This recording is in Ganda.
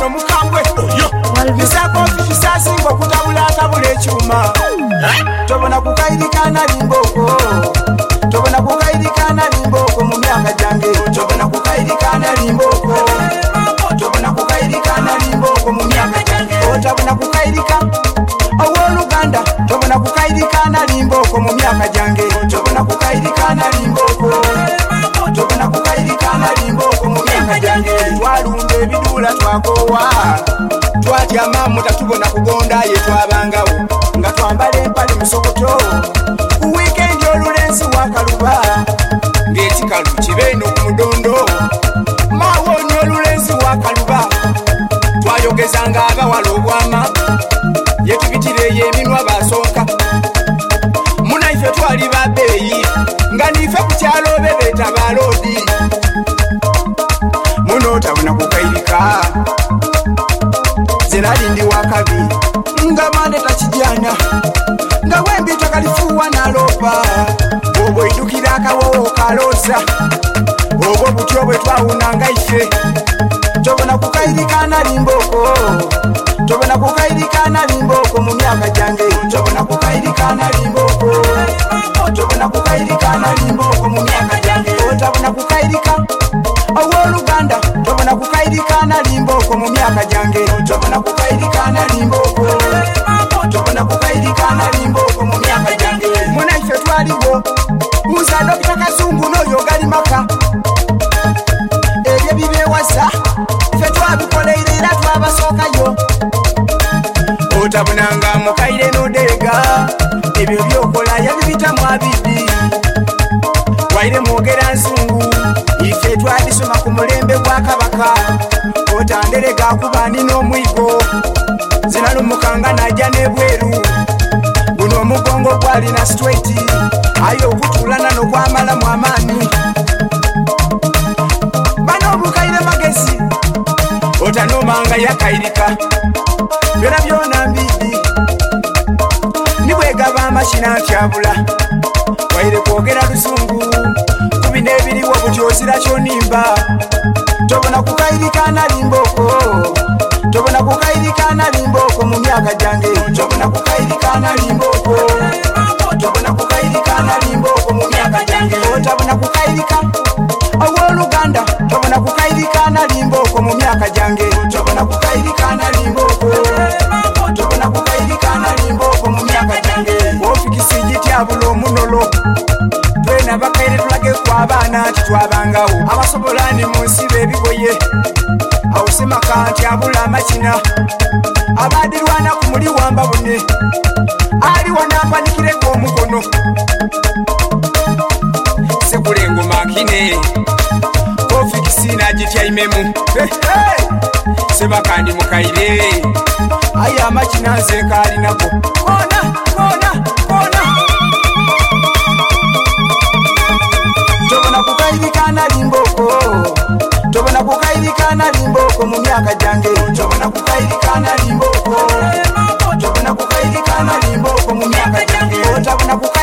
no mukambwe bisako bisasinga okutabula atabula ekyuma tobona kukairikana limboko tobona kukairikana limboko mu myaka gyange tobona kukairikana limboko tobona kukairikana limboko mu myaka gyange tobona kukairika ow'oluganda tobona kukairikana limboko mu myaka gyange tobona kukairikana limboko tobona kukairikana limboko mu myaka gyange twalunda ebidula twakowa twatyama mutatubona kugonda ye twabangawo nga twambala empale musokoto ku wiikendi olulensi wakaluba ng'ekikalu kibeeno ku mudondo maawooni olulensi wakaluba twayogezanga abawala obwama yetubitireyo eminwa basooka munaife twali babbeeyi nga nife ku kyalo be beeta baloodi muno tabona kukairika zenali ndi wakabi nga mande takijana nga wembi takalifuwa nalopa obwo idukira akawowo kalosa obwo butyo bwe twawunanga ife tobona kukairikana limboko tobona kukairikana limboko mu myaka gyange tobona kukairikana limboko tobona kukairikana limboko mu myaka gyange tobona kukairika ow'oluganda tobona kukairikana limboko mu myaka gyange tobona kukairikana limboko tobona kukairikana limboko mu myaka gyange munaife twaliwo buuza Dokita Kazungu n'oyo gali maka ebyo bibewasa ffe twabikoleire era twabasookayo otabonanga mukaire n'odeega ebyo byokola yabibitamu abidi waire mwogera nsungu ife twabisoma ku mulembe gwa kabaka otanderega kubani n'omwigo zinalumukanga najja n'ebweru guno omugongo gwalina straight ayo okutulana n'okwamalamu amaani bano obukaire magezi otanomanga yakairika byona byona mbidi nibwegaba amashina ntyabula waire kwogera lusungu kubi n'ebiriwo butyozira kyonimba tobona kukairikana limboko tobona kukairikana limboko mu myaka gyange tobona kukairikana limboko tobona kukairikana limboko mu myaka gyange tobona kukairika ow'oluganda tobona kukairikana limboko mu myaka gyange tobona kukairikana limboko tobona kukairikana limboko mu myaka gyange ofikisi gityabula omunolo twena bakaire tulage kw'abaana nti twabangawo abasobolani mu nsi b'ebigoye awusemaka nti abula amakina abadirwana ku muli wamba bune aliwo n'ampanikireko omukono sekula engoma akine ofikisi n'agityaimemu sebaka ndi mukaire aye amakina nze kaalinako kona kona kona tobona kukairikana limboko tobona kukairikana limboko mu myaka gyange tobona kukairikana limboko tobona kukairikana limboko mu myaka gyange tobona